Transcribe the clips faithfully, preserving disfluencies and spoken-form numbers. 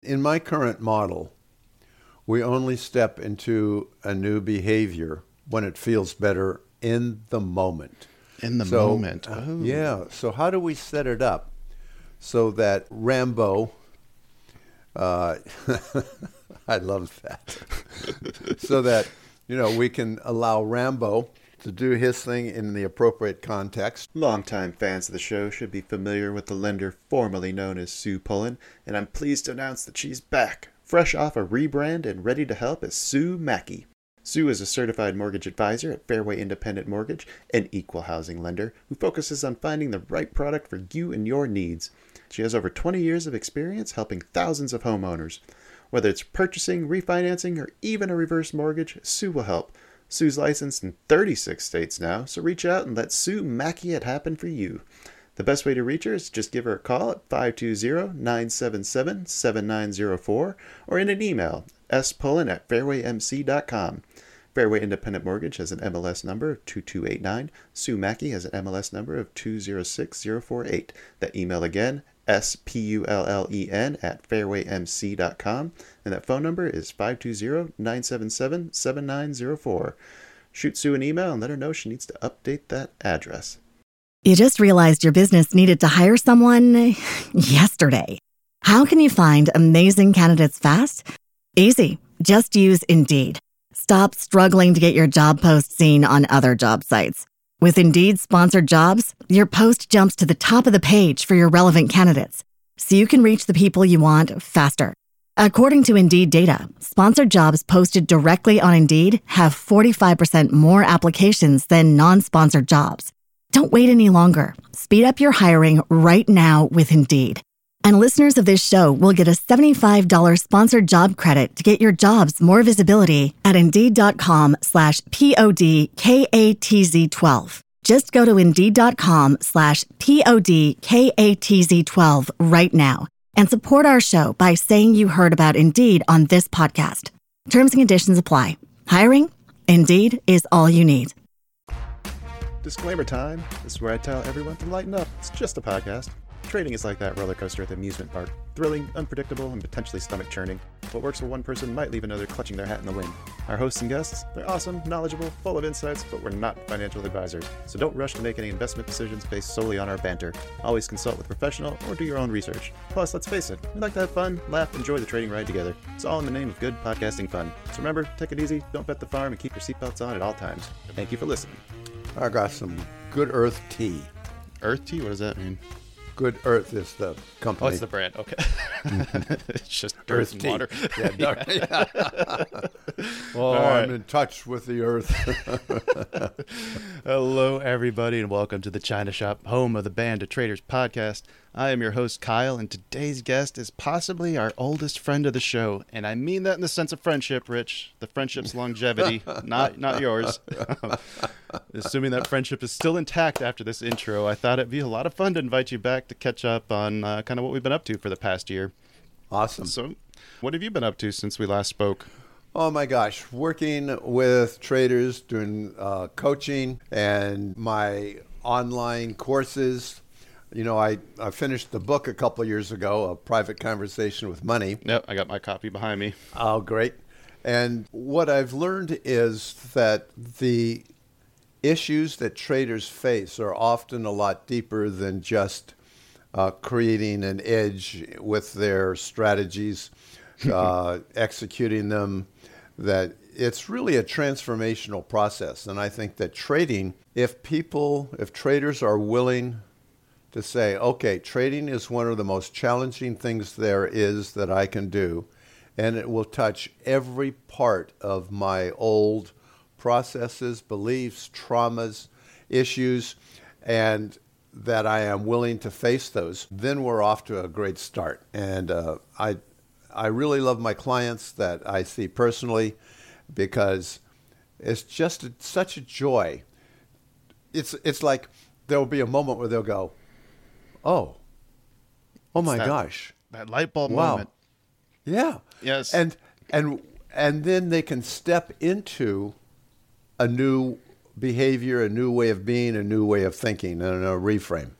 In my current model, we only step into a new behavior when it feels better in the moment. In the so, moment. uh, Oh. yeah. So how do we set it up so that Rambo, uh, I love that, so that, you know, we can allow Rambo to do his thing in the appropriate context. Longtime fans of the show should be familiar with the lender formerly known as Sue Pullen, and I'm pleased to announce that she's back, fresh off a rebrand and ready to help as Sue Mackey. Sue is a certified mortgage advisor at Fairway Independent Mortgage, an equal housing lender who focuses on finding the right product for you and your needs. She has over twenty years of experience helping thousands of homeowners. Whether it's purchasing, refinancing, or even a reverse mortgage, Sue will help. Sue's licensed in thirty-six states now, so reach out and let Sue Mackey it happen for you. The best way to reach her is just give her a call at five two zero, nine seven seven, seven nine zero four or in an email, spullen at fairway m c dot com. Fairway Independent Mortgage has an M L S number of two two eight nine. Sue Mackey has an M L S number of two zero six zero four eight. That email again, S P U L L E N at fairway m c dot com, and that phone number is five two zero, nine seven seven, seven nine zero four. Shoot Sue an email and let her know she needs to update that address. You just realized your business needed to hire someone yesterday. How can you find amazing candidates fast? Easy. Just use Indeed. Stop struggling to get your job post seen on other job sites. With Indeed sponsored jobs, your post jumps to the top of the page for your relevant candidates, so you can reach the people you want faster. According to Indeed data, sponsored jobs posted directly on Indeed have forty-five percent more applications than non-sponsored jobs. Don't wait any longer. Speed up your hiring right now with Indeed. And listeners of this show will get a seventy-five dollars sponsored job credit to get your jobs more visibility at Indeed.com slash P-O-D-K-A-T-Z-12. Just go to Indeed.com slash P-O-D-K-A-T-Z-12 right now and support our show by saying you heard about Indeed on this podcast. Terms and conditions apply. Hiring? Indeed is all you need. Disclaimer time. This is where I tell everyone to lighten up. It's just a podcast. Trading is like that roller coaster at the amusement park. Thrilling, unpredictable, and potentially stomach-churning. What works for one person might leave another clutching their hat in the wind. Our hosts and guests, they're awesome, knowledgeable, full of insights, but we're not financial advisors. So don't rush to make any investment decisions based solely on our banter. Always consult with a professional or do your own research. Plus, let's face it, we like to have fun, laugh, enjoy the trading ride together. It's all in the name of good podcasting fun. So remember, take it easy, don't bet the farm, and keep your seatbelts on at all times. Thank you for listening. I got some Good Earth tea. Earth tea? What does that mean? Good Earth is the company. Oh, it's the brand. Okay. It's just Earth earth and tea. water. Yeah, dark- yeah. Oh, All right. I'm in touch with the earth. Hello, everybody, and welcome to the China Shop, home of the Band of Traders podcast. I am your host, Kyle, and today's guest is possibly our oldest friend of the show. And I mean that in the sense of friendship, Rich. The friendship's longevity, not not yours. Assuming that friendship is still intact after this intro, I thought it'd be a lot of fun to invite you back to catch up on uh, kind of what we've been up to for the past year. Awesome. So, what have you been up to since we last spoke? Oh my gosh, working with traders, doing uh, coaching and my online courses. You know, I, I finished the book a couple of years ago, A Private Conversation with Money. Yep, I got my copy behind me. Oh, great. And what I've learned is that the issues that traders face are often a lot deeper than just uh, creating an edge with their strategies, uh, executing them, that it's really a transformational process. And I think that trading, if people, if traders are willing to say, okay, trading is one of the most challenging things there is that I can do, and it will touch every part of my old processes, beliefs, traumas, issues, and that I am willing to face those, then we're off to a great start. And uh, I I really love my clients that I see personally because it's just a, such a joy. It's it's like there'll be a moment where they'll go, oh, oh my that, gosh. That light bulb Wow. moment. Yeah. Yes. And and and then they can step into a new behavior, a new way of being, a new way of thinking, and a reframe.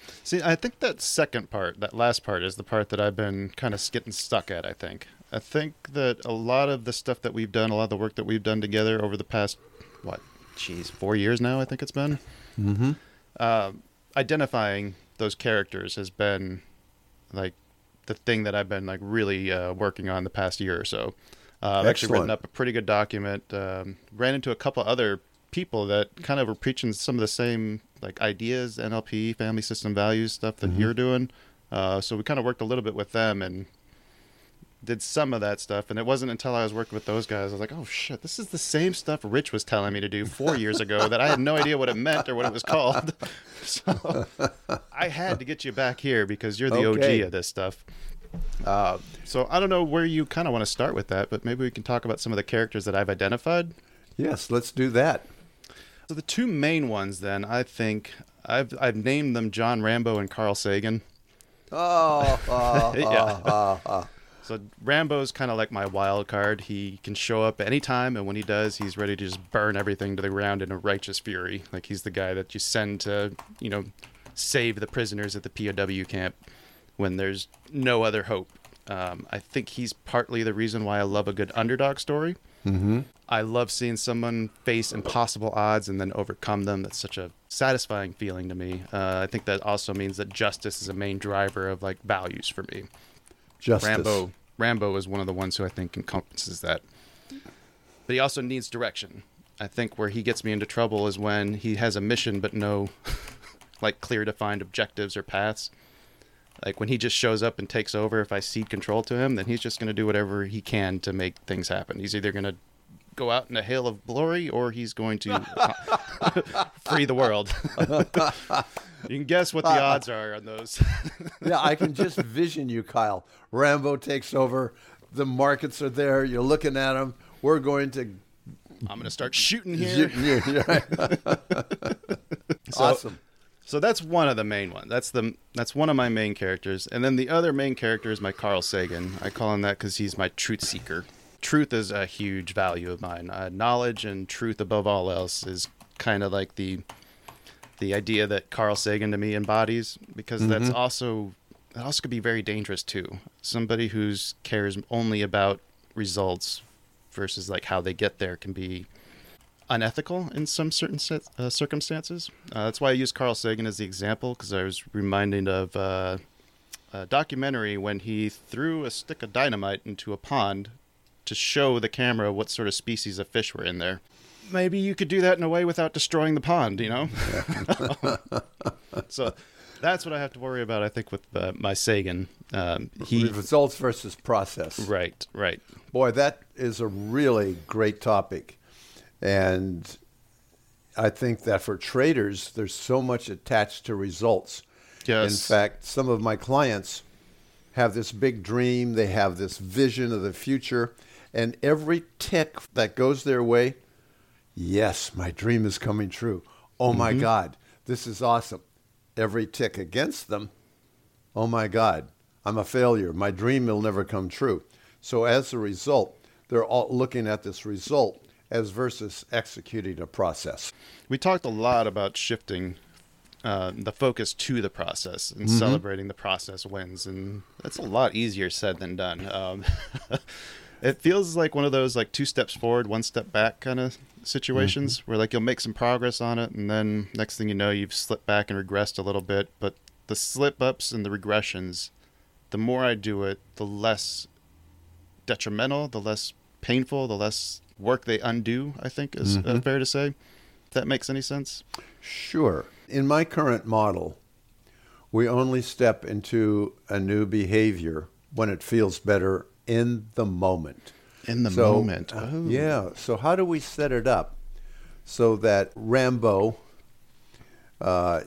See, I think that second part, that last part, is the part that I've been kind of getting stuck at, I think. I think that a lot of the stuff that we've done, a lot of the work that we've done together over the past, what, geez, four years now, I think it's been. Mm-hmm. Uh, identifying those characters has been, like, the thing that I've been, like, really uh, working on the past year or so. Uh, I've actually written up a pretty good document. Um, ran into a couple other people that kind of were preaching some of the same like ideas, N L P, family system values stuff that Mm-hmm. you're doing. Uh, so we kind of worked a little bit with them and did some of that stuff. And it wasn't until I was working with those guys, I was like, oh shit, this is the same stuff Rich was telling me to do four years ago that I had no idea what it meant or what it was called. So I had to get you back here because you're the Okay. O G of this stuff. Uh, so I don't know where you kind of want to start with that, but maybe we can talk about some of the characters that I've identified. Yes, let's do that. So the two main ones, then, I think I've I've named them John Rambo and Carl Sagan. Oh, uh, Yeah. uh, uh, uh. So Rambo's kind of like my wild card. He can show up anytime, and when he does, he's ready to just burn everything to the ground in a righteous fury. Like he's the guy that you send to, you know, save the prisoners at the P O W camp when there's no other hope. Um, I think he's partly the reason why I love a good underdog story. Mm-hmm. I love seeing someone face impossible odds and then overcome them. That's such a satisfying feeling to me. Uh, I think that also means that justice is a main driver of like values for me. Justice. Rambo, Rambo is one of the ones who I think encompasses that. But he also needs direction. I think where he gets me into trouble is when he has a mission but no like clear defined objectives or paths. Like when he just shows up and takes over, if I cede control to him, then he's just going to do whatever he can to make things happen. He's either going to go out in a hail of glory or he's going to free the world. You can guess what the odds are on those. Yeah, I can just vision you, Kyle. Rambo takes over. The markets are there. You're looking at them. We're going to... I'm going to start shooting here. Yeah, yeah, right. So- Awesome. So that's one of the main ones. That's the that's one of my main characters. And then the other main character is my Carl Sagan. I call him that because he's my truth seeker. Truth is a huge value of mine. Uh, knowledge and truth above all else is kind of like the the idea that Carl Sagan to me embodies, because Mm-hmm. that's also that also could be very dangerous too. Somebody who's cares only about results versus like how they get there can be unethical in some certain set, uh, circumstances. Uh, that's why I use Carl Sagan as the example, because I was reminded of uh, a documentary when he threw a stick of dynamite into a pond to show the camera what sort of species of fish were in there. Maybe you could do that in a way without destroying the pond, you know? So that's what I have to worry about, I think, with uh, my Sagan. Um, he, Results versus process. right, right. Boy, that is a really great topic. And I think that for traders, there's so much attached to results. Yes. In fact, some of my clients have this big dream. They have this vision of the future. And every tick that goes their way, yes, my dream is coming true. Oh, my God, this is awesome. Every tick against them, oh, my God, I'm a failure. My dream will never come true. So as a result, they're all looking at this result as versus executing a process. We talked a lot about shifting uh, the focus to the process and celebrating the process wins, and that's a lot easier said than done. Um, it feels like one of those like two steps forward, one step back kind of situations where like you'll make some progress on it, and then next thing you know, you've slipped back and regressed a little bit. But the slip ups and the regressions, the more I do it, the less detrimental, the less painful, the less work they undo, I think is uh, fair to say. If that makes any sense. Sure. In my current model, we only step into a new behavior when it feels better in the moment. In the So, moment. uh, Oh. yeah. So how do we set it up so that Rambo, uh,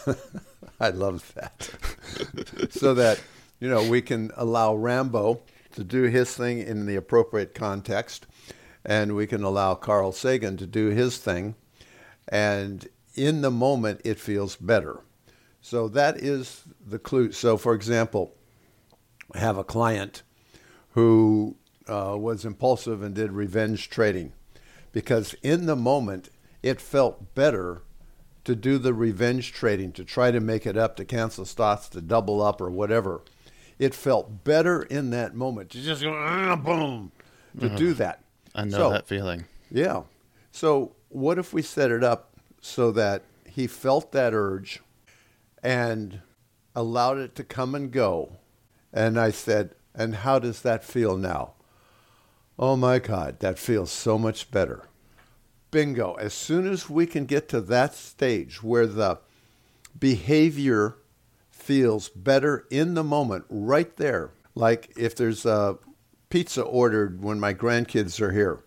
I love that, so that, you know, we can allow Rambo to do his thing in the appropriate context, and we can allow Carl Sagan to do his thing, and in the moment it feels better. So that is the clue. So, for example, I have a client who uh, was impulsive and did revenge trading because in the moment it felt better to do the revenge trading, to try to make it up, to cancel stocks, to double up or whatever. It felt better in that moment to just go, ah, boom, to Uh-huh. do that. I know So, that feeling. Yeah. So what if we set it up so that he felt that urge and allowed it to come and go? And I said, and how does that feel now? Oh my God, that feels so much better. Bingo. As soon as we can get to that stage where the behavior feels better in the moment, right there, like if there's a pizza ordered when my grandkids are here.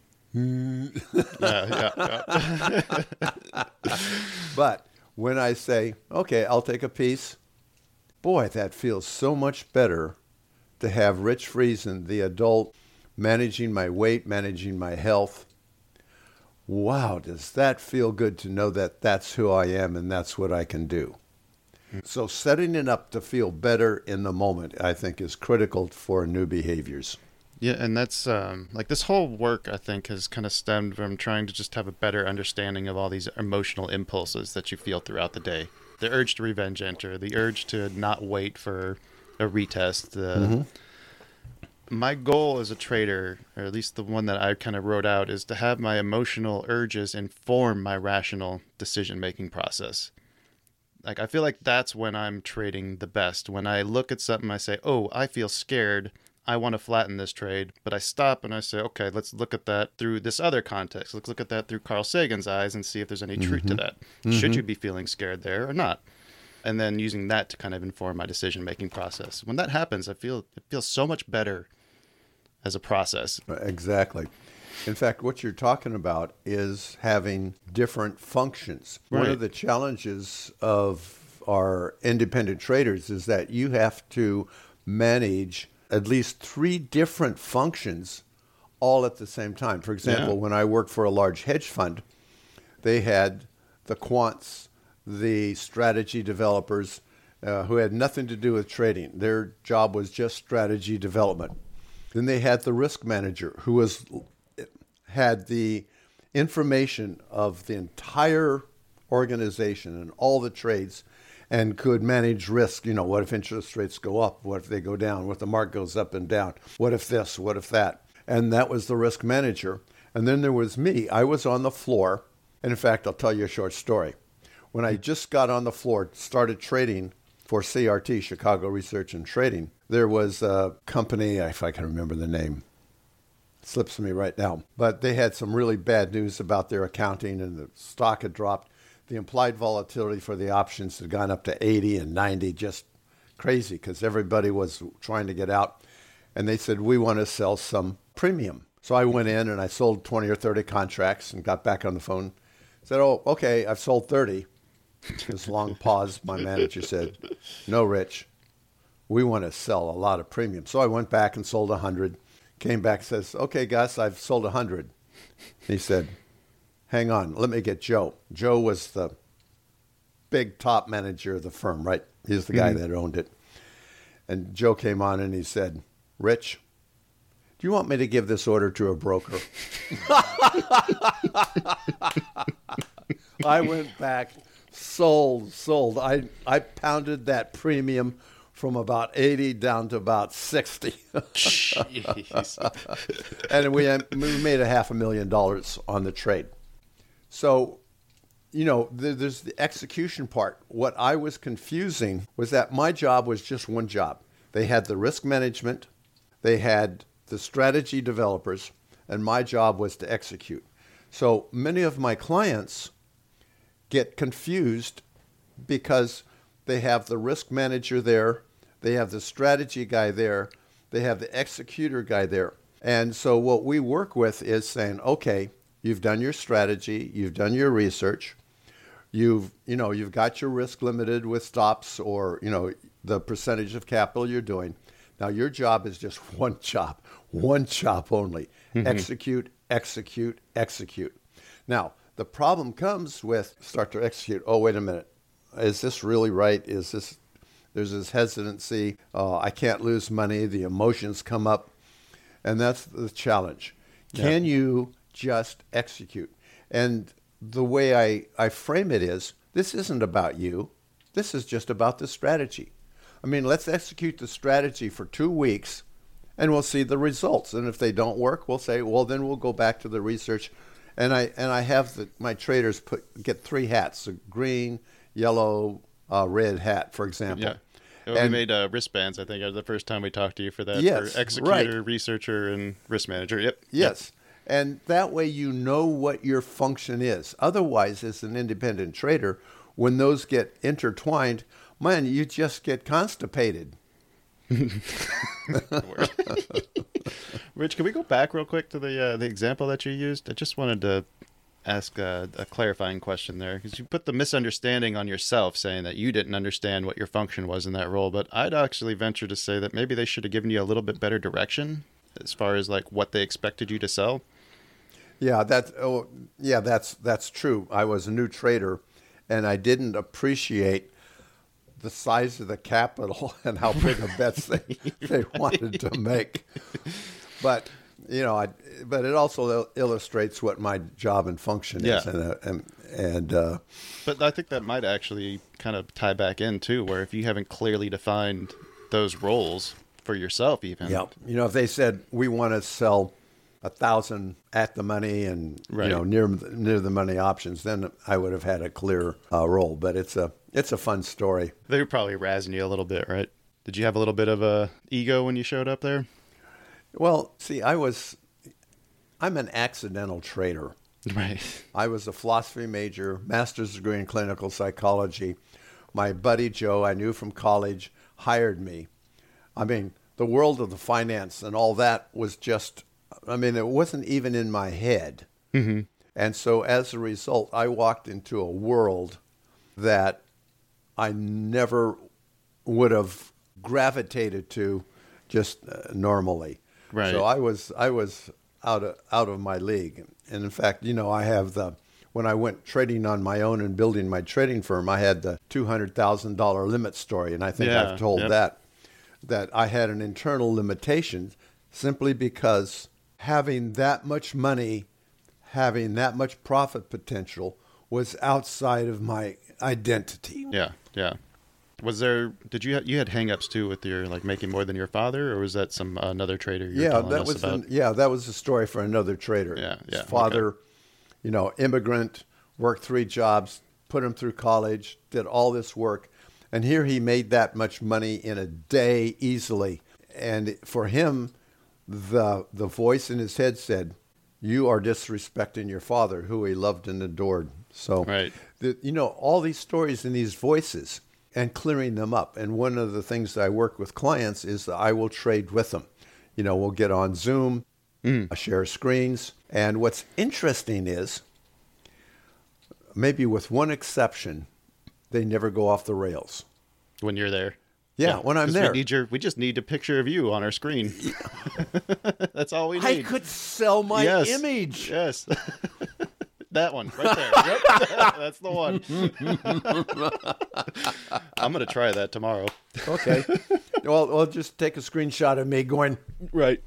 yeah, yeah, yeah. But when I say, okay, I'll take a piece, boy, that feels so much better to have Rich Friesen, the adult, managing my weight, managing my health. Wow, does that feel good to know that that's who I am and that's what I can do. So setting it up to feel better in the moment, I think, is critical for new behaviors. Yeah, and that's um, like this whole work, I think, has kind of stemmed from trying to just have a better understanding of all these emotional impulses that you feel throughout the day. The urge to revenge enter, the urge to not wait for a retest. The, Mm-hmm. My goal as a trader, or at least the one that I kind of wrote out, is to have my emotional urges inform my rational decision-making process. Like, I feel like that's when I'm trading the best. When I look at something, I say, oh, I feel scared. I want to flatten this trade. But I stop and I say, okay, let's look at that through this other context. Let's look at that through Carl Sagan's eyes and see if there's any truth to that. Should you be feeling scared there or not? And then using that to kind of inform my decision-making process. When that happens, I feel it feels so much better as a process. Exactly. In fact, what you're talking about is having different functions. One Right. of the challenges of our independent traders is that you have to manage at least three different functions all at the same time. For example, Yeah. when I worked for a large hedge fund, they had the quants, the strategy developers uh, who had nothing to do with trading. Their job was just strategy development. Then they had the risk manager who was had the information of the entire organization and all the trades and could manage risk. You know, what if interest rates go up? What if they go down? What if the market goes up and down? What if this? What if that? And that was the risk manager. And then there was me. I was on the floor. And in fact, I'll tell you a short story. When I just got on the floor, started trading for C R T, Chicago Research and Trading, there was a company, if I can remember the name, it slips me right now, but they had some really bad news about their accounting and the stock had dropped. The implied volatility for the options had gone up to eighty and ninety, just crazy because everybody was trying to get out. And they said, we want to sell some premium. So I went in and I sold twenty or thirty contracts and got back on the phone. Said, oh, okay, I've sold thirty. This long pause, my manager said, no, Rich, we want to sell a lot of premium. So I went back and sold one hundred. Came back, says, okay, Gus, I've sold one hundred. He said, hang on, let me get Joe. Joe was the big top manager of the firm, right? He's the guy that owned it. And Joe came on and he said, Rich, do you want me to give this order to a broker? I went back, sold, sold. I, I pounded that premium from about eighty down to about sixty. Jeez. And we, we made a half a million dollars on the trade. So, you know, there's the execution part. What I was confusing was that my job was just one job. They had the risk management, they had the strategy developers, and my job was to execute. So many of my clients get confused because they have the risk manager there, they have the strategy guy there, they have the executor guy there. And so what we work with is saying, okay, you've done your strategy, you've done your research, you've, you know, you've got your risk limited with stops or, you know, the percentage of capital you're doing. Now your job is just one job, one job only. Mm-hmm. Execute, execute, execute. Now, the problem comes with start to execute. Oh, wait a minute. Is this really right? Is this, there's this hesitancy. Uh, I can't lose money. The emotions come up. And that's the challenge. Can yeah. you just execute? And the way I, I frame it is, this isn't about you. This is just about the strategy. I mean, let's execute the strategy for two weeks and we'll see the results. And if they don't work, we'll say, well, then we'll go back to the research. And I and I have the, my traders put get three hats, a green, yellow, uh, red hat, for example. Yeah. Well, And- we made uh, wristbands, I think, uh, the first time we talked to you for that. Yes, for executor, right. researcher, and risk manager. Yep. Yes. And that way you know what your function is. Otherwise, as an independent trader, when those get intertwined, man, you just get constipated. Rich, can we go back real quick to the uh, the example that you used? I just wanted to ask a, a clarifying question there, because you put the misunderstanding on yourself, saying that you didn't understand what your function was in that role. But I'd actually venture to say that maybe they should have given you a little bit better direction as far as like what they expected you to sell. Yeah, that's oh, yeah, that's that's true. I was a new trader, and I didn't appreciate the size of the capital and how big of bets they they wanted to make. But you know, I, but it also il- illustrates what my job and function is, Yeah. and uh, and, and uh, But I think that might actually kind of tie back in too, where if you haven't clearly defined those roles for yourself, even. yeah, you know, if they said we want to sell a thousand at the money and Right. you know near near the money options, then I would have had a clear uh, role. But it's a it's a fun story. They were probably razzing you a little bit, right? Did you have a little bit of a ego when you showed up there? Well, see, I was I'm an accidental trader. Right. I was a philosophy major, master's degree in clinical psychology. My buddy Joe, I knew from college, hired me. I mean, the world of the finance and all that was just, I mean, it wasn't even in my head. Mm-hmm. And so as a result, I walked into a world that I never would have gravitated to just uh, normally. Right. So I was I was out of out of my league. And in fact, you know, I have the when I went trading on my own and building my trading firm, I had the two hundred thousand dollars limit story, and I think Yeah, I've told yep. that that I had an internal limitation simply because having that much money, having that much profit potential was outside of my identity. Yeah, yeah. Was there? Did you ha- you had hangups too with your like making more than your father, or was that some uh, another trader? You were Yeah, telling that us was about? an, yeah, that was a story for another trader. Yeah, yeah, His father, you know, immigrant, worked three jobs, put him through college, did all this work, and here he made that much money in a day easily. And for him, the the voice in his head said, "You are disrespecting your father, who he loved and adored." So, Right. the, you know, all these stories and these voices and clearing them up. And one of the things that I work with clients is that I will trade with them. You know, we'll get on Zoom, Mm. share screens. And what's interesting is, maybe with one exception, they never go off the rails. When you're there. Yeah, when I'm 'Cause there. We, need your, we just need a picture of you on our screen. That's all we I need. could sell my Yes. image. Yes. That one right there. Yep. That's the one. I'm going to try that tomorrow. Okay. well, well, just take a screenshot of me going, Right.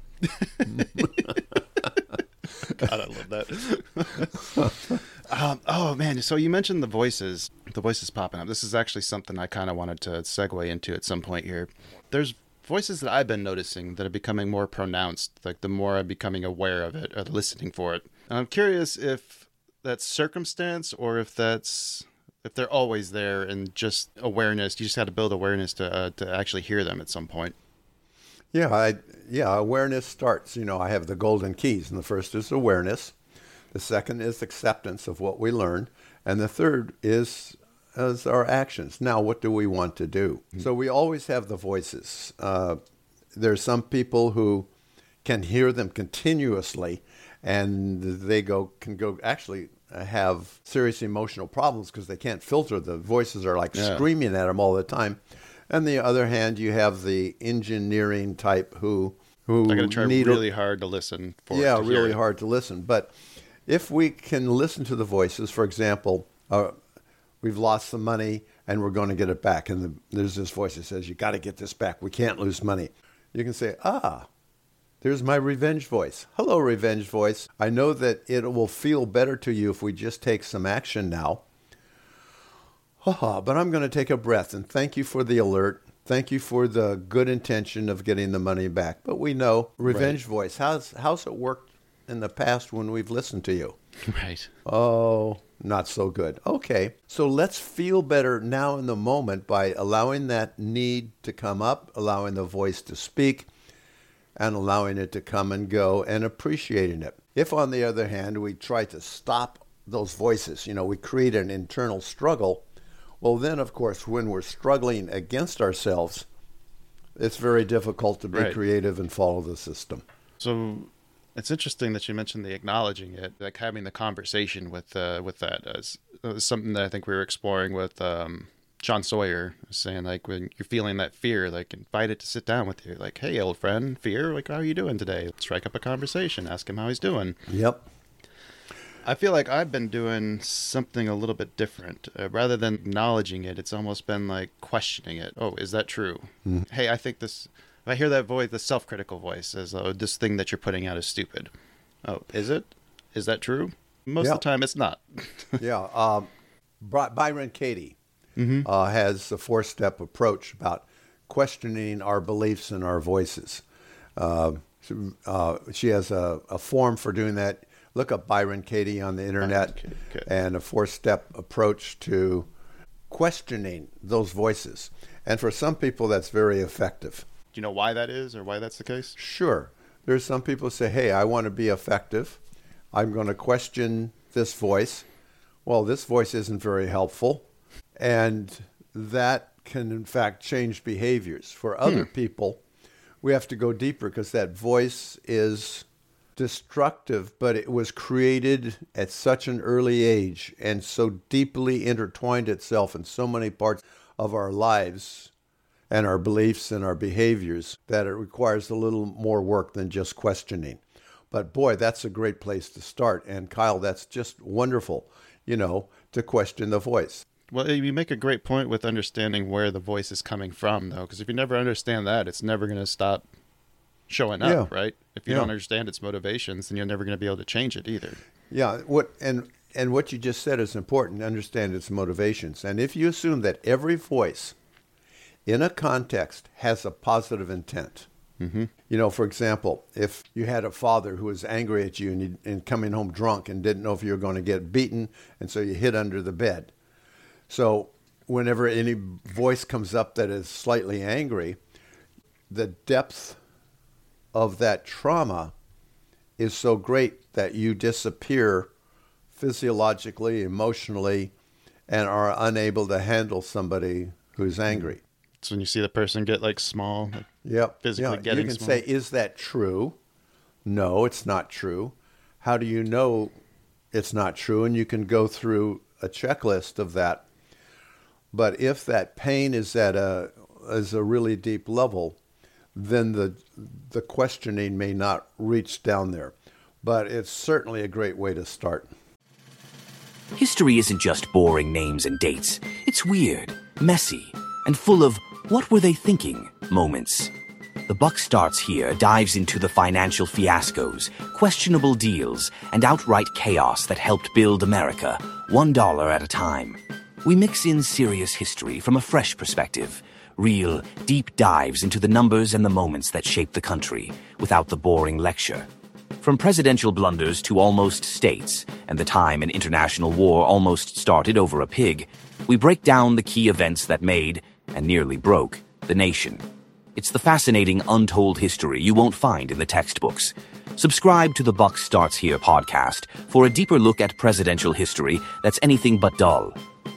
God, I love that. um, oh, man. So you mentioned the voices, the voices popping up. This is actually something I kind of wanted to segue into at some point here. There's voices that I've been noticing that are becoming more pronounced, like the more I'm becoming aware of it or listening for it. And I'm curious if that's circumstance or if that's if they're always there and just awareness. You just had to build awareness to uh, to actually hear them at some point. yeah, I, yeah, awareness starts. You know, I have the golden keys, and the first is awareness. The second is acceptance of what we learned. And the third is, is our actions. Now, what do we want to do? Mm-hmm. So we always have the voices. Uh, there's some people who can hear them continuously, and they go can go actually have serious emotional problems because they can't filter. The voices are like Yeah. screaming at them all the time. On the other hand, you have the engineering type who who I got to try need a- really hard to listen for it yeah, to hear really it. hard to listen. But if we can listen to the voices, for example, uh, we've lost some money and we're going to get it back. And the, there's this voice that says, you got to get this back. We can't lose money. You can say, ah, There's my revenge voice. Hello, revenge voice. I know that it will feel better to you if we just take some action now. But I'm going to take a breath and thank you for the alert. Thank you for the good intention of getting the money back. But we know, revenge right. voice, how's, how's it worked in the past when we've listened to you? Right. Oh, not so good. Okay, so let's feel better now in the moment by allowing that need to come up, allowing the voice to speak, and allowing it to come and go and appreciating it. If, on the other hand, we try to stop those voices, you know, we create an internal struggle, well, then, of course, when we're struggling against ourselves, it's very difficult to be right. creative and follow the system. So it's interesting that you mentioned the acknowledging it, like having the conversation with uh, with that. As uh, something that I think we were exploring with um, John Sawyer, saying like when you're feeling that fear, like invite it to sit down with you. Like, hey, old friend, fear, like how are you doing today? Strike up a conversation, ask him how he's doing. Yep. I feel like I've been doing something a little bit different. Uh, rather than acknowledging it, it's almost been like questioning it. Oh, is that true? Mm-hmm. Hey, I think this, if I hear that voice, the self-critical voice says, oh, this thing that you're putting out is stupid. Oh, is it? Is that true? Most yeah. of the time it's not. yeah. Um, Byron Katie mm-hmm. uh, has a four-step approach about questioning our beliefs and our voices. Uh, uh, she has a, a form for doing that. Look up Byron Katie on the internet okay, okay. and a four-step approach to questioning those voices. And for some people, that's very effective. Do you know why that is or why that's the case? Sure. There's some people who say, hey, I want to be effective. I'm going to question this voice. Well, this voice isn't very helpful. And that can, in fact, change behaviors. For other hmm. people, we have to go deeper because that voice is destructive, but it was created at such an early age and so deeply intertwined itself in so many parts of our lives and our beliefs and our behaviors that it requires a little more work than just questioning. But boy, that's a great place to start. And Kyle, that's just wonderful, you know, to question the voice. Well, you make a great point with understanding where the voice is coming from, though, because if you never understand that, it's never going to stop showing up, yeah. right? If you yeah. don't understand its motivations, then you're never going to be able to change it either. Yeah, what and and what you just said is important, to understand its motivations. And if you assume that every voice in a context has a positive intent, mm-hmm. you know, for example, if you had a father who was angry at you and, you and coming home drunk and didn't know if you were going to get beaten, and so you hid under the bed. So whenever any voice comes up that is slightly angry, the depth of that trauma is so great that you disappear physiologically, emotionally, and are unable to handle somebody who's angry. So when you see the person get like small, like yep. physically yeah. getting small. You can small. say, is that true? No, it's not true. How do you know it's not true? And you can go through a checklist of that. But if that pain is at a is a really deep level, then the the questioning may not reach down there. But it's certainly a great way to start. History isn't just boring names and dates. It's weird, messy, and full of what were they thinking moments. The Buck Starts Here dives into the financial fiascos, questionable deals, and outright chaos that helped build America, one dollar at a time. We mix in serious history from a fresh perspective. Real, deep dives into the numbers and the moments that shaped the country, without the boring lecture. From presidential blunders to almost states, and the time an international war almost started over a pig, we break down the key events that made, and nearly broke, the nation. It's the fascinating, untold history you won't find in the textbooks. Subscribe to the Buck Starts Here podcast for a deeper look at presidential history that's anything but dull.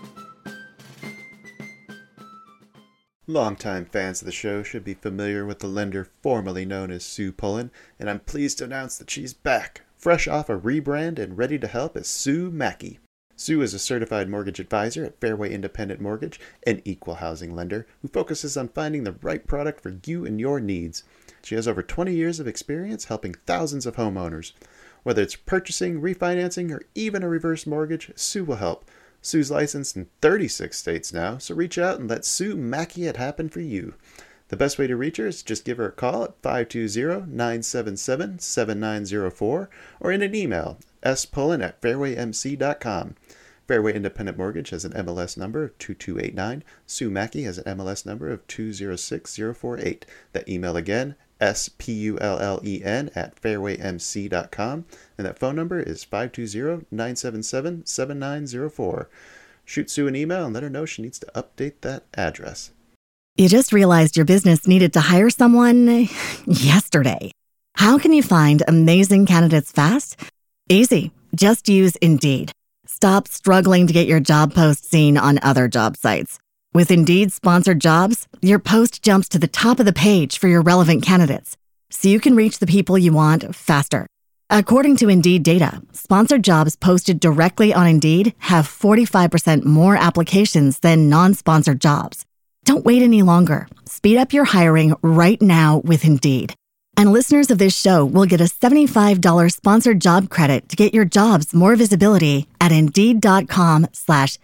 Longtime fans of the show should be familiar with the lender formerly known as Sue Pullen, and I'm pleased to announce that she's back, fresh off a rebrand and ready to help as Sue Mackey. Sue is a certified mortgage advisor at Fairway Independent Mortgage, an equal housing lender who focuses on finding the right product for you and your needs. She has over twenty years of experience helping thousands of homeowners. Whether it's purchasing, refinancing, or even a reverse mortgage, Sue will help. Sue's licensed in thirty-six states now, so reach out and let Sue Mackey it happen for you. The best way to reach her is just give her a call at five two zero, nine seven seven, seven nine zero four or in an email, spullen at fairway m c dot com. Fairway Independent Mortgage has an M L S number of two two eight nine. Sue Mackey has an M L S number of two zero six zero four eight. That email again, S P U L L E N at fairway m c dot com. And that phone number is five two zero, nine seven seven, seven nine zero four. Shoot Sue an email and let her know she needs to update that address. You just realized your business needed to hire someone yesterday. How can you find amazing candidates fast? Easy. Just use Indeed. Stop struggling to get your job post seen on other job sites. With Indeed sponsored jobs, your post jumps to the top of the page for your relevant candidates, so you can reach the people you want faster. According to Indeed data, sponsored jobs posted directly on Indeed have forty-five percent more applications than non-sponsored jobs. Don't wait any longer. Speed up your hiring right now with Indeed. And listeners of this show will get a seventy-five dollars sponsored job credit to get your jobs more visibility at Indeed.com slash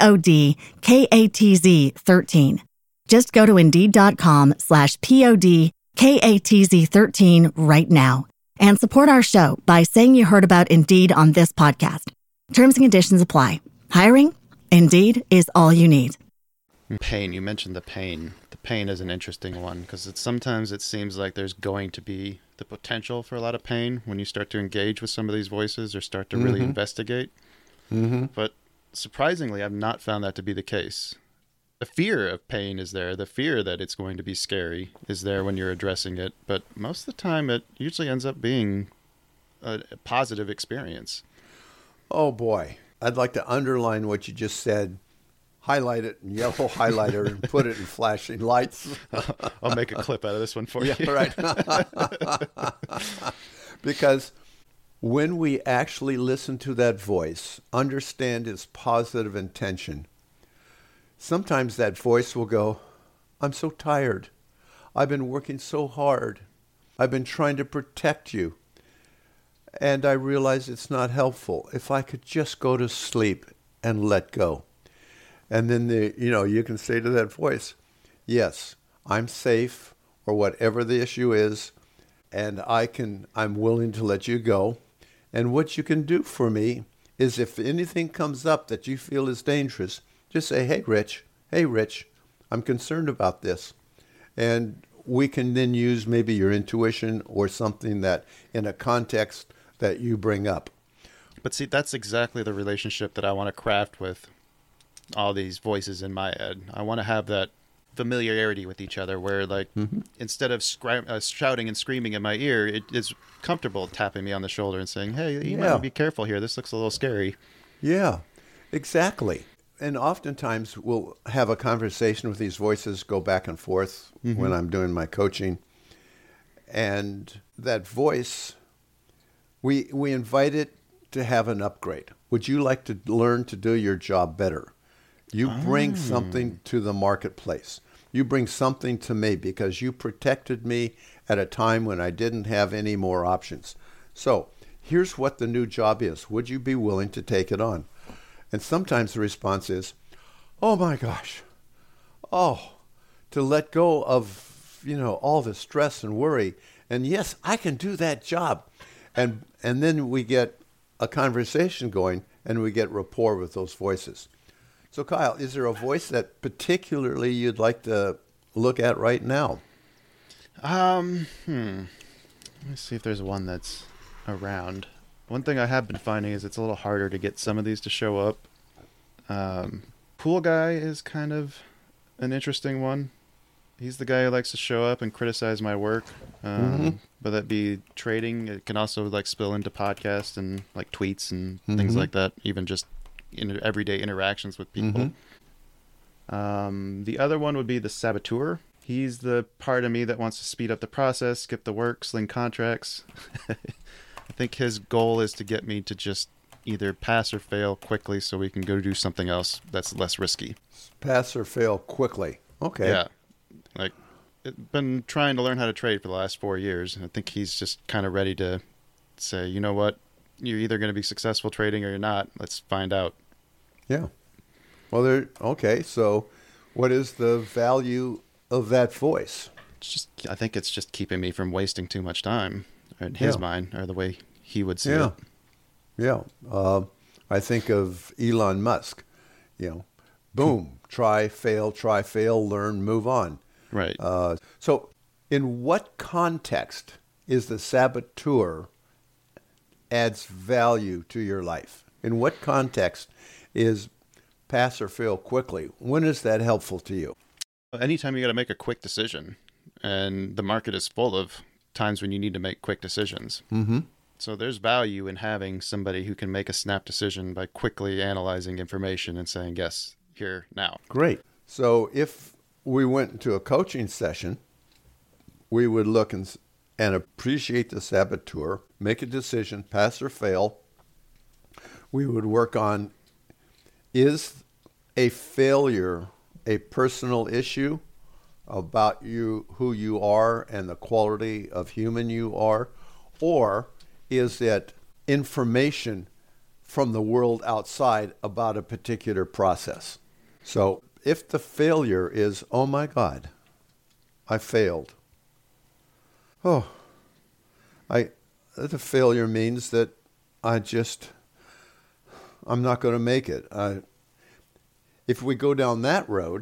P-O-D-K-A-T-Z 13. Just go to Indeed.com slash P-O-D-K-A-T-Z 13 right now and support our show by saying you heard about Indeed on this podcast. Terms and conditions apply. Hiring? Indeed is all you need. Pain. You mentioned the pain. The pain is an interesting one because it's, sometimes it seems like there's going to be the potential for a lot of pain when you start to engage with some of these voices or start to mm-hmm. really investigate. Mm-hmm. But surprisingly, I've not found that to be the case. The fear of pain is there. The fear that it's going to be scary is there when you're addressing it. But most of the time, it usually ends up being a, a positive experience. Oh, boy. I'd like to underline what you just said. Highlight it in yellow highlighter and put it in flashing lights. I'll make a clip out of this one for yeah, you. Right. Because when we actually listen to that voice, understand its positive intention, sometimes that voice will go, I'm so tired. I've been working so hard. I've been trying to protect you. And I realize it's not helpful. If I could just go to sleep and let go. And then, the, you know, you can say to that voice, yes, I'm safe or whatever the issue is, and I can, I'm willing to let you go. And what you can do for me is if anything comes up that you feel is dangerous, just say, hey, Rich, hey, Rich, I'm concerned about this. And we can then use maybe your intuition or something that in a context that you bring up. But see, that's exactly the relationship that I want to craft with all these voices in my head. I want to have that familiarity with each other where, like, mm-hmm. instead of scri- uh, shouting and screaming in my ear, it is comfortable tapping me on the shoulder and saying, hey, you yeah. might be careful here. This looks a little scary. Yeah, exactly. And oftentimes we'll have a conversation with these voices, go back and forth mm-hmm. when I'm doing my coaching. And that voice, we we invite it to have an upgrade. Would you like to learn to do your job better? You bring oh. something to the marketplace. You bring something to me because you protected me at a time when I didn't have any more options. So here's what the new job is. Would you be willing to take it on? And sometimes the response is, oh my gosh, oh, to let go of, you know, all the stress and worry. And yes, I can do that job. And and then we get a conversation going and we get rapport with those voices. So Kyle, is there a voice that particularly you'd like to look at right now? Um, hmm. Let me see if there's one that's around. One thing I have been finding is it's a little harder to get some of these to show up. Um, Pool Guy is kind of an interesting one. He's the guy who likes to show up and criticize my work. Um, mm-hmm. Whether that be trading, it can also like spill into podcasts and like tweets and mm-hmm. things like that. Even just in everyday interactions with people. Mm-hmm. Um, the other one would be the Saboteur. He's the part of me that wants to speed up the process, skip the work, sling contracts. I think his goal is to get me to just either pass or fail quickly so we can go do something else that's less risky. Pass or fail quickly. Okay. Yeah. Like, I've been trying to learn how to trade for the last four years. And I think he's just kind of ready to say, you know what? You're either going to be successful trading or you're not. Let's find out. Yeah. Well, there. Okay. So what is the value of that voice. It's just, I think it's just keeping me from wasting too much time in his Yeah. mind, or the way he would see Yeah. it. Yeah. Uh, I think of Elon Musk, you know, boom, try, fail, try, fail, learn, move on. Right. Uh, so in what context is the saboteur adds value to your life? In what context is pass or fail quickly? When is that helpful to you? Anytime you got to make a quick decision, and the market is full of times when you need to make quick decisions. Mm-hmm. So there's value in having somebody who can make a snap decision by quickly analyzing information and saying, yes, here, now. Great. So if we went into a coaching session, we would look and, and appreciate the saboteur, make a decision, pass or fail. We would work on, is a failure a personal issue about you, who you are and the quality of human you are, or is it information from the world outside about a particular process? So if the failure is, oh my God, I failed. Oh, I, the failure means that I just, I'm not going to make it. I, if we go down that road,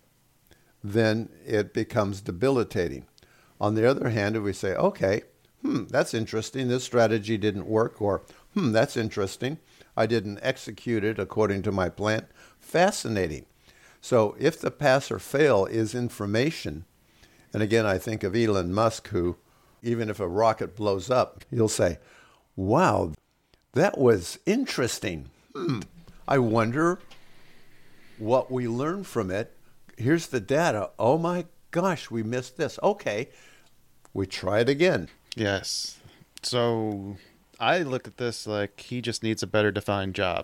then it becomes debilitating. On the other hand, if we say, okay, hmm, that's interesting, this strategy didn't work, or hmm, that's interesting, I didn't execute it according to my plan, fascinating. So if the pass or fail is information, and again, I think of Elon Musk, who, even if a rocket blows up, he'll say, wow, that was interesting. Hmm, I wonder what we learned from it. Here's the data. Oh my gosh, we missed this. Okay, we try it again. Yes. So I look at this like he just needs a better defined job.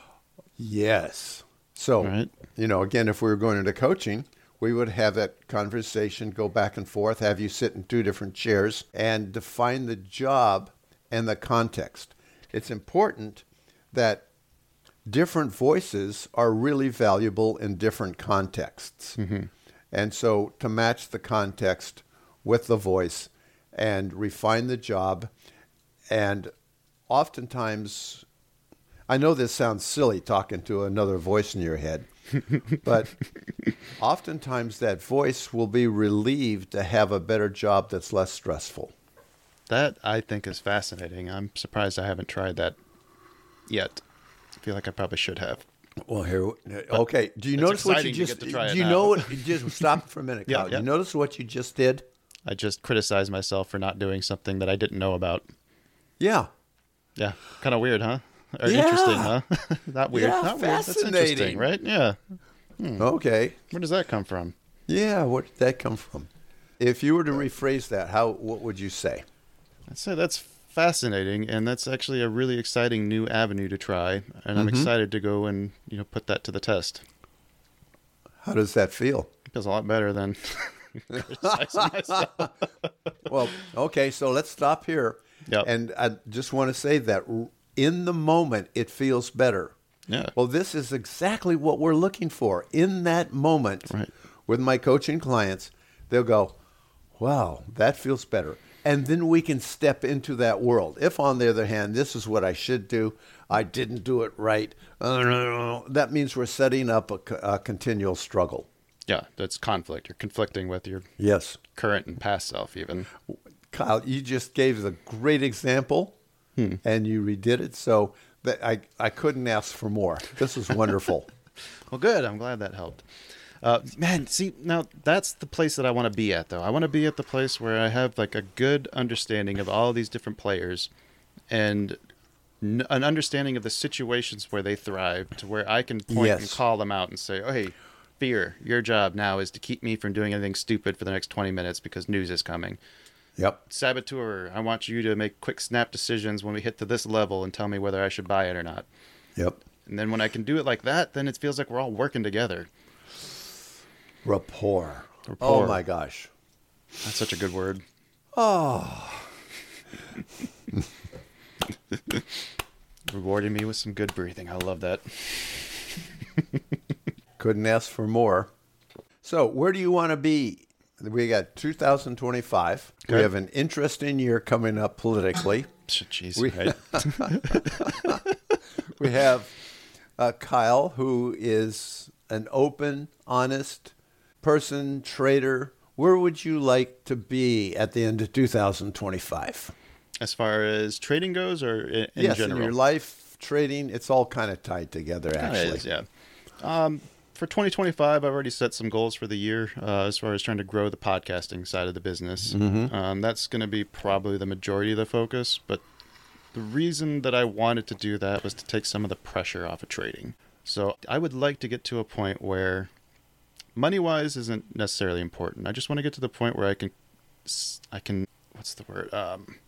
Yes. So, Right. you know, again, if we were going into coaching, we would have that conversation, go back and forth, have you sit in two different chairs and define the job and the context. It's important that different voices are really valuable in different contexts. Mm-hmm. And so to match the context with the voice and refine the job, and oftentimes, I know this sounds silly talking to another voice in your head, but oftentimes that voice will be relieved to have a better job that's less stressful. That I think is fascinating. I'm surprised I haven't tried that yet. I feel like I probably should have. Well, here, okay. Do you it's notice what you exciting to just? get to try it Do you now. know what? Just stop for a minute, Yeah, Kyle. yeah. You notice what you just did? I just criticized myself for not doing something that I didn't know about. Yeah. Yeah. Kind of weird, huh? Or Yeah. interesting, huh? Not weird. Yeah, Not weird. That's fascinating. interesting, right? Yeah. Okay. Where does that come from? Yeah. Where did that come from? If you were to rephrase that, how? What would you say? I'd say that's fascinating, and that's actually a really exciting new avenue to try, and I'm Mm-hmm. excited to go and you know put that to the test. How does that feel? It feels a lot better than criticizing myself. Well, okay. So let's stop here. Yep. And I just want to say that in the moment, it feels better. Yeah. Well, this is exactly what we're looking for. In that moment, Right. with my coaching clients, they'll go, wow, that feels better. And then we can step into that world. If, on the other hand, this is what I should do, I didn't do it right, uh, that means we're setting up a, co- a continual struggle. Yeah, that's conflict. You're conflicting with your Yes. current and past self, even. Kyle, you just gave a great example, and you redid it. So that I, I couldn't ask for more. This was wonderful. Well, good. I'm glad that helped. Uh, man, see, now that's the place that I want to be at, though. I want to be at the place where I have like a good understanding of all these different players and n- an understanding of the situations where they thrive, to where I can point and Yes. call them out and say, oh, hey, Fear, your job now is to keep me from doing anything stupid for the next twenty minutes because news is coming. Yep. Saboteur, I want you to make quick snap decisions when we hit to this level and tell me whether I should buy it or not. Yep. And then when I can do it like that, then it feels like we're all working together. Rapport. Rapport. Oh, my gosh. That's such a good word. Rewarding me with some good breathing. I love that. Couldn't ask for more. So where do you want to be We got two thousand twenty-five. Okay. We have an interesting year coming up politically. Jeez, We- right? We have uh, Kyle, who is an open, honest person, trader. Where would you like to be at the end of two thousand twenty-five? As far as trading goes, or in, in yes, general? in your life, trading, it's all kind of tied together, Kinda actually. is, yeah. Um, for twenty twenty-five, I've already set some goals for the year uh, as far as trying to grow the podcasting side of the business. Mm-hmm. Um, that's going to be probably the majority of the focus, but the reason that I wanted to do that was to take some of the pressure off of trading. So I would like to get to a point where money-wise isn't necessarily important. I just want to get to the point where I can, I can, what's the word? Um,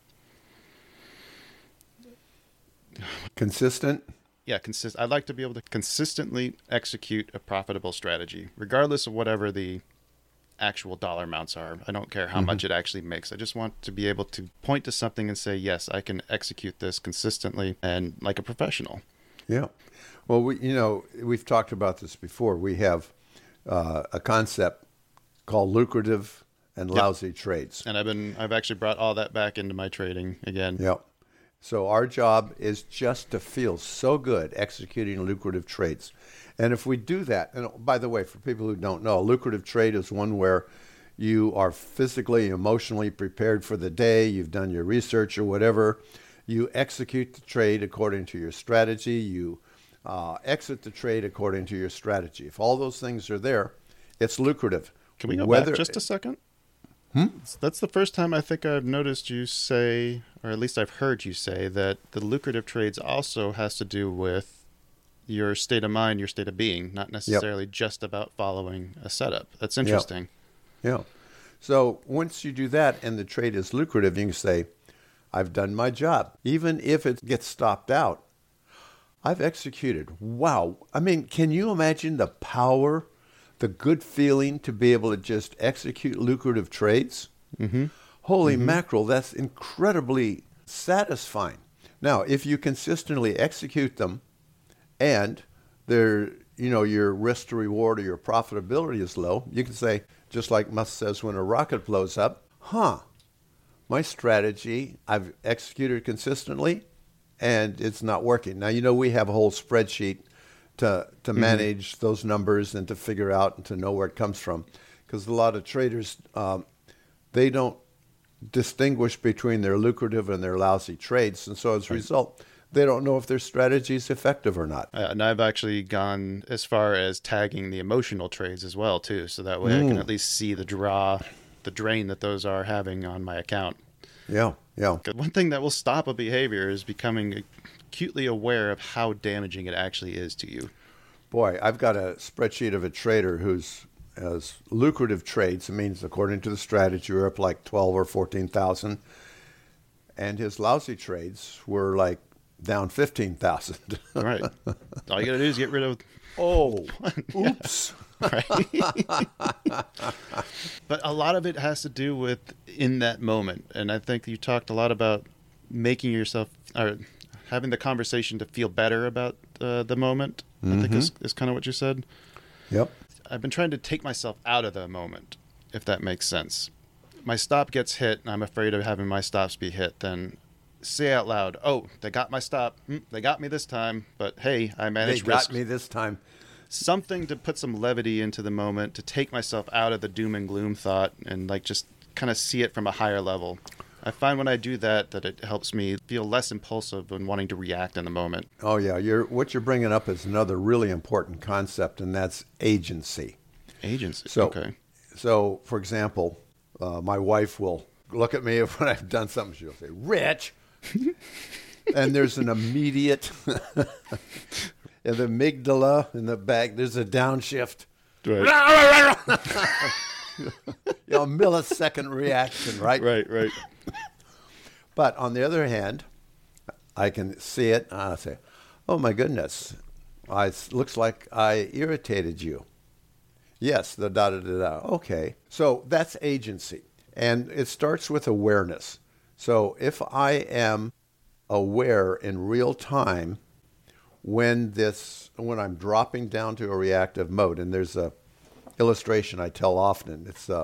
Consistent? yeah, consist. I'd like to be able to consistently execute a profitable strategy, regardless of whatever the actual dollar amounts are. I don't care how Mm-hmm. much it actually makes. I just want to be able to point to something and say, yes, I can execute this consistently and like a professional. Yeah. Well, we, you know, we've talked about this before. We have uh, a concept called lucrative and Yep. lousy trades. And I've been, I've actually brought all that back into my trading again. Yep. So our job is just to feel so good executing lucrative trades. And if we do that, and by the way, for people who don't know, a lucrative trade is one where you are physically, emotionally prepared for the day, you've done your research or whatever, you execute the trade according to your strategy, you uh, exit the trade according to your strategy. If all those things are there, it's lucrative. Can we go Whether- back just a second? Hmm? That's the first time I think I've noticed you say, or at least I've heard you say, that the lucrative trades also has to do with your state of mind, your state of being, not necessarily just about following a setup. That's interesting. Yeah. So once you do that and the trade is lucrative, you can say, I've done my job. Even if it gets stopped out, I've executed. Wow. I mean, can you imagine the power, the good feeling to be able to just execute lucrative trades? Mm-hmm. Holy mackerel, that's incredibly satisfying. Now, if you consistently execute them and they're, you know, your risk to reward or your profitability is low, you can say, just like Musk says when a rocket blows up, huh, my strategy, I've executed consistently and it's not working. Now, you know, we have a whole spreadsheet to to Mm-hmm. manage those numbers and to figure out and to know where it comes from. Because a lot of traders, um, they don't distinguish between their lucrative and their lousy trades. And so as a result, they don't know if their strategy is effective or not. Uh, and I've actually gone as far as tagging the emotional trades as well, too. So that way I can at least see the draw, the drain that those are having on my account. Yeah, yeah. 'Cause one thing that will stop a behavior is becoming acutely aware of how damaging it actually is to you. Boy, I've got a spreadsheet of a trader who's has lucrative trades. It means according to the strategy, we're up like twelve or fourteen thousand, and his lousy trades were like down fifteen thousand. Right. All you got to do is get rid of. Oh, oops. Right. But a lot of it has to do with in that moment. And I think you talked a lot about making yourself, or having the conversation to feel better about uh, the moment, I think is, is kind of what you said. Yep. I've been trying to take myself out of the moment, if that makes sense. My stop gets hit, and I'm afraid of having my stops be hit. Then say out loud, "Oh, they got my stop. Mm, they got me this time. But hey, I They managed got risk." me this time. Something to put some levity into the moment, to take myself out of the doom and gloom thought, and like just kind of see it from a higher level. I find when I do that, that it helps me feel less impulsive and wanting to react in the moment. Oh yeah, you're what you're bringing up is another really important concept, and that's agency. Agency. So, okay. so for example, uh, my wife will look at me when I've done something. She'll say, "Rich," and there's an immediate in the amygdala in the back. There's a downshift. Right. You know, millisecond reaction, right? Right. Right. But on the other hand, I can see it and I say, "Oh my goodness, I, it looks like I irritated you." Yes, the da da da da. Okay, so that's agency, and it starts with awareness. So if I am aware in real time when this, when I'm dropping down to a reactive mode, and there's a illustration I tell often. It's a,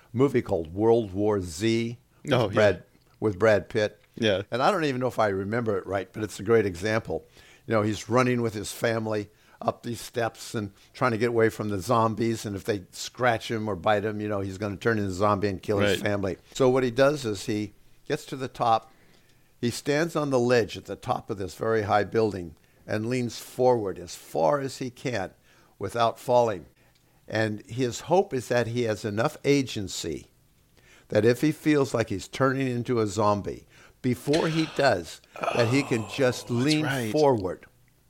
movie called World War Z with, Oh, yeah. Brad, with Brad Pitt. Yeah. And I don't even know if I remember it right, but it's a great example. You know, he's running with his family up these steps and trying to get away from the zombies. And if they scratch him or bite him, you know, he's going to turn into a zombie and kill Right. his family. So what he does is he gets to the top. He stands on the ledge at the top of this very high building and leans forward as far as he can without falling. And his hope is that he has enough agency that if he feels like he's turning into a zombie, before he does, that he can just lean right. forward.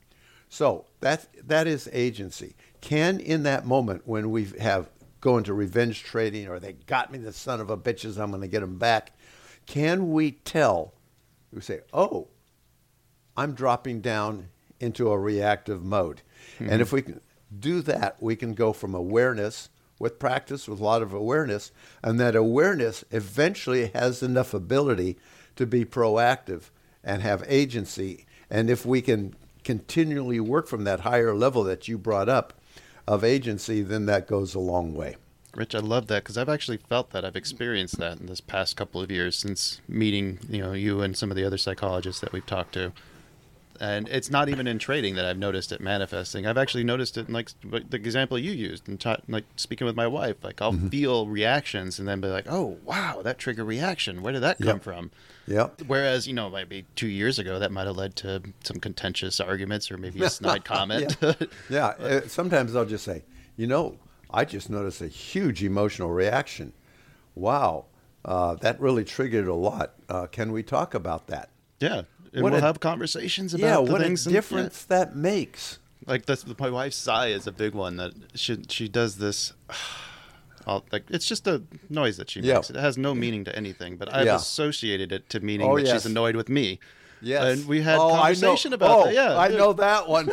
So that that is agency. Can in that moment when we have go into revenge trading, or they got me, the son of a bitches, I'm going to get them back, can we tell, we say, oh, I'm dropping down into a reactive mode. Mm-hmm. And if we can do that, we can go from awareness, with practice, with a lot of awareness, and that awareness eventually has enough ability to be proactive and have agency. And if we can continually work from that higher level that you brought up of agency, then that goes a long way. Rich, I love that because I've actually felt that. I've experienced that in this past couple of years since meeting, you know, you and some of the other psychologists that we've talked to. And it's not even in trading that I've noticed it manifesting. I've actually noticed it in like the example you used, and ta- like speaking with my wife. Like I'll mm-hmm. feel reactions and then be like, "Oh, wow, that trigger reaction. Where did that come Yep. from?" Yep. Whereas, you know, maybe two years ago that might have led to some contentious arguments or maybe a snide comment. yeah. yeah. Uh, sometimes I'll just say, you know, I just noticed a huge emotional reaction. Wow, uh, that really triggered a lot. Uh, can we talk about that? Yeah. And What we'll a- have conversations about Yeah, the what a things. and- difference that makes. yeah. Like that's, my wife's sigh is a big one that she she does this. I'll, like it's just a noise that she Yeah. makes. It has no meaning to anything, but I've Yeah. associated it to meaning Oh, that yes. she's annoyed with me. Yes. And we had oh, conversation I know. about oh, that. Yeah, I know that one.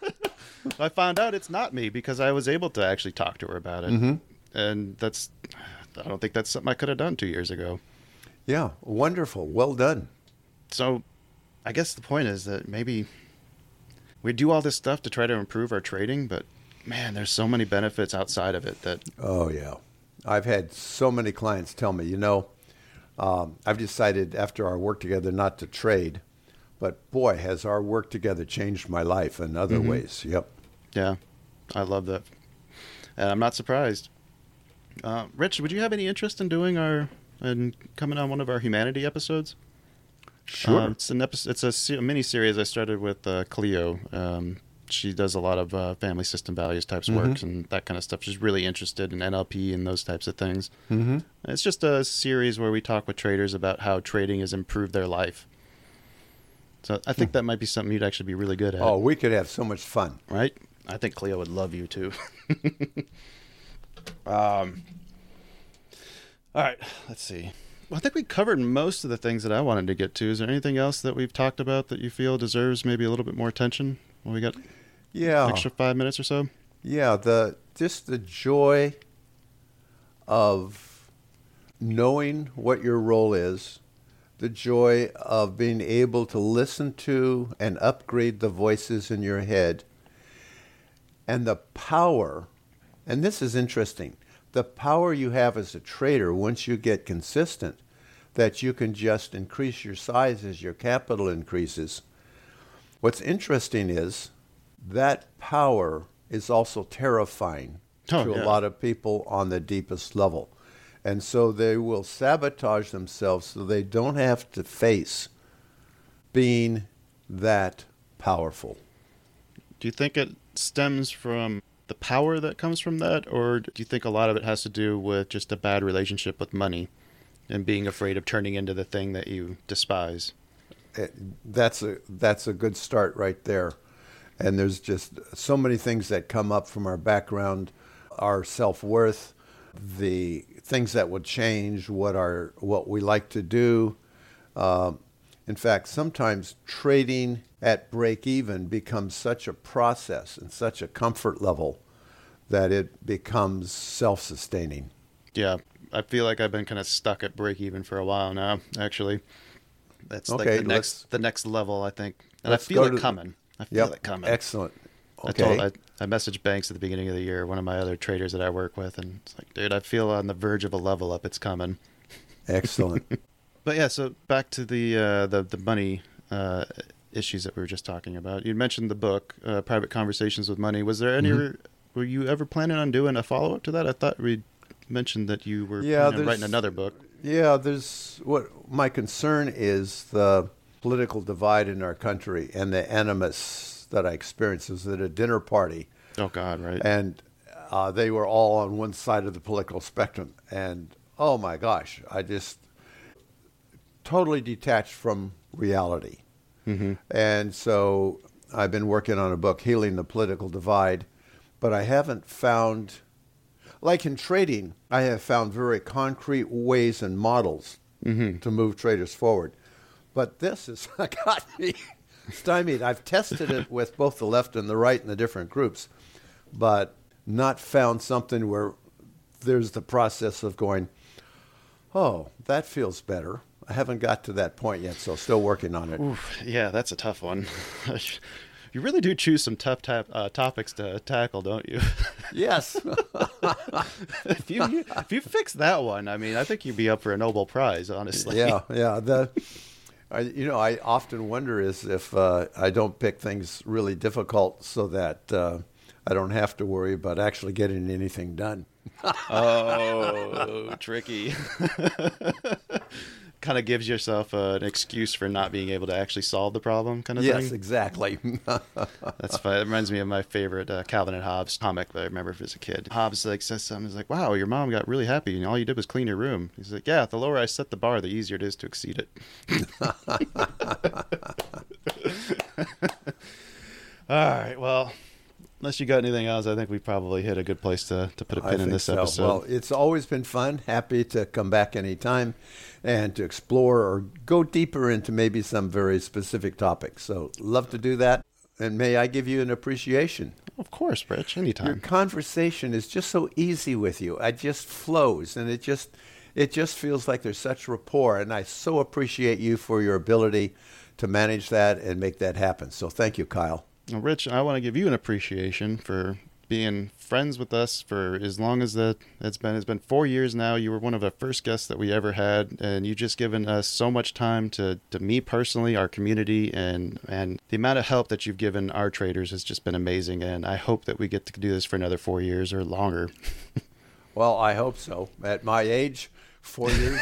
I found out it's not me because I was able to actually talk to her about it, Mm-hmm. and that's. I don't think that's something I could have done two years ago. Yeah, wonderful. Well done. So, I guess the point is that maybe we do all this stuff to try to improve our trading, but man, there's so many benefits outside of it that. Oh, yeah. I've had so many clients tell me, you know, um, I've decided after our work together not to trade, but boy, has our work together changed my life in other Mm-hmm. ways. Yep. Yeah, I love that. And I'm not surprised. Uh, Rich, would you have any interest in doing our, in coming on one of our humanity episodes? Sure. Uh, it's an episode, it's a, se- a mini series I started with uh, Cleo. Um, she does a lot of uh, family system values types Mm-hmm. works and that kind of stuff. She's really interested in N L P and those types of things. Mm-hmm. It's just a series where we talk with traders about how trading has improved their life. So I think that might be something you'd actually be really good at. Oh, we could have so much fun. Right? I think Cleo would love you too. um, all right, let's see. Well, I think we covered most of the things that I wanted to get to. Is there anything else that we've talked about that you feel deserves maybe a little bit more attention? Well, we got Yeah. extra five minutes or so. Yeah, the just the joy of knowing what your role is, the joy of being able to listen to and upgrade the voices in your head, and the power, and this is interesting, the power you have as a trader once you get consistent, that you can just increase your size as your capital increases. What's interesting is that power is also terrifying Oh, to yeah. a lot of people on the deepest level. And so they will sabotage themselves so they don't have to face being that powerful. Do you think it stems from the power that comes from that, or do you think a lot of it has to do with just a bad relationship with money and being afraid of turning into the thing that you despise? It, that's a that's a good start right there. And there's just so many things that come up from our background, our self-worth, the things that would change, what our what we like to do. Um, in fact, sometimes trading at break even becomes such a process and such a comfort level that it becomes self-sustaining. Yeah, I feel like I've been kind of stuck at break even for a while now, actually. That's like Okay, the let's- next the next level, I think. And I let's feel go it to- coming. I feel Yep, it coming. excellent. I Okay. told I, I messaged Banks at the beginning of the year, one of my other traders that I work with, and it's like, dude, I feel on the verge of a level up. It's coming. Excellent. But yeah, so back to the uh, the the money uh, issues that we were just talking about. You mentioned the book, uh, Private Conversations with Money. Was there any? Mm-hmm. Were you ever planning on doing a follow up to that? I thought we mentioned that you were yeah, planning on writing another book. Yeah, there's what my concern is the political divide in our country and the animus that I experienced was at a dinner party. Oh God, right. And uh, they were all on one side of the political spectrum. And oh my gosh, I just totally detached from reality. Mm-hmm. And so I've been working on a book, Healing the Political Divide, but I haven't found, like in trading, I have found very concrete ways and models mm-hmm. to move traders forward. But this has got me stymied. I've tested it with both the left and the right in the different groups, but not found something where there's the process of going, oh, that feels better. I haven't got to that point yet, so still working on it. Oof, yeah, that's a tough one. You really do choose some tough tap, uh, topics to tackle, don't you? Yes. if you if you fix that one, I mean, I think you'd be up for a Nobel Prize, honestly. Yeah, yeah. The, I, you know, I often wonder is if uh, I don't pick things really difficult so that uh, I don't have to worry about actually getting anything done. Oh, tricky. Kind of gives yourself uh, an excuse for not being able to actually solve the problem, kind of yes, thing. Yes, exactly. That's fun. It reminds me of my favorite uh, Calvin and Hobbes comic that I remember as a kid. Hobbes like says something. He's like, "Wow, your mom got really happy, and all you did was clean your room." He's like, "Yeah, the lower I set the bar, the easier it is to exceed it." All right. Well, unless you got anything else, I think we probably hit a good place to, to put a pin in this so. episode. Well, it's always been fun. Happy to come back anytime and to explore or go deeper into maybe some very specific topics. So love to do that. And may I give you an appreciation? Of course, Rich, anytime. Your conversation is just so easy with you. It just flows, and it just it just feels like there's such rapport. And I so appreciate you for your ability to manage that and make that happen. So thank you, Kyle. Well, Rich, I want to give you an appreciation for being friends with us for as long as that it's been. It's been four years now. You were one of the first guests that we ever had, and you've just given us so much time to, to me personally, our community, and, and the amount of help that you've given our traders has just been amazing, and I hope that we get to do this for another four years or longer. Well, I hope so. At my age, four years.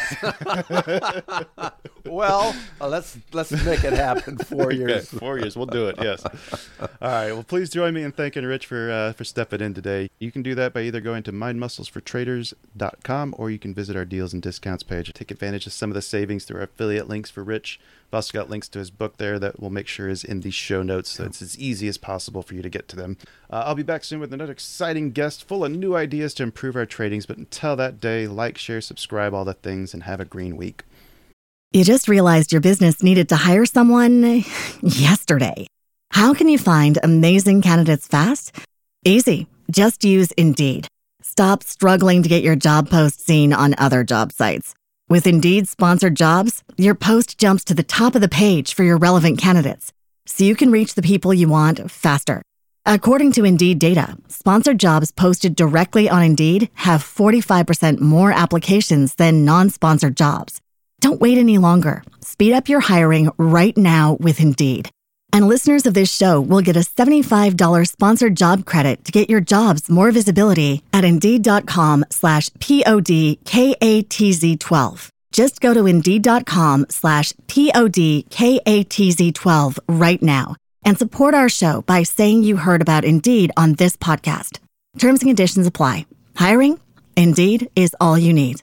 Well, uh, let's let's make it happen. Four years. Okay, four years. We'll do it. Yes. All right. Well, please join me in thanking Rich for uh, for stepping in today. You can do that by either going to mind muscles for traders dot com or you can visit our deals and discounts page. Take advantage of some of the savings through our affiliate links for Rich. I've also got links to his book there that we'll make sure is in the show notes, so it's as easy as possible for you to get to them. Uh, I'll be back soon with another exciting guest full of new ideas to improve our tradings. But until that day, like, share, subscribe, all the things, and have a green week. You just realized your business needed to hire someone yesterday. How can you find amazing candidates fast? Easy. Just use Indeed. Stop struggling to get your job post seen on other job sites. With Indeed sponsored jobs, your post jumps to the top of the page for your relevant candidates, so you can reach the people you want faster. According to Indeed data, sponsored jobs posted directly on Indeed have forty-five percent more applications than non-sponsored jobs. Don't wait any longer. Speed up your hiring right now with Indeed. And listeners of this show will get a seventy-five dollars sponsored job credit to get your jobs more visibility at Indeed.com slash P-O-D-K-A-T-Z-12. Just go to Indeed.com slash P-O-D-K-A-T-Z-12 right now and support our show by saying you heard about Indeed on this podcast. Terms and conditions apply. Hiring? Indeed is all you need.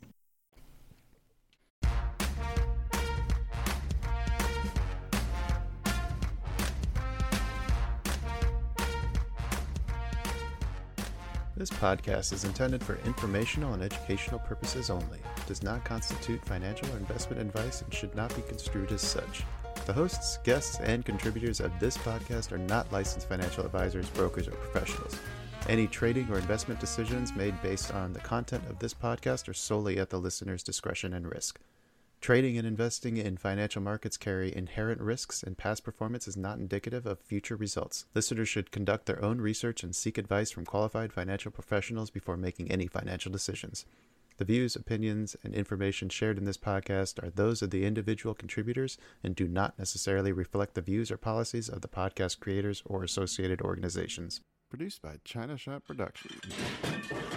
This podcast is intended for informational and educational purposes only. It does not constitute financial or investment advice and should not be construed as such. The hosts, guests, and contributors of this podcast are not licensed financial advisors, brokers, or professionals. Any trading or investment decisions made based on the content of this podcast are solely at the listener's discretion and risk. Trading and investing in financial markets carry inherent risks, and past performance is not indicative of future results. Listeners should conduct their own research and seek advice from qualified financial professionals before making any financial decisions. The views, opinions, and information shared in this podcast are those of the individual contributors and do not necessarily reflect the views or policies of the podcast creators or associated organizations. Produced by China Shop Productions.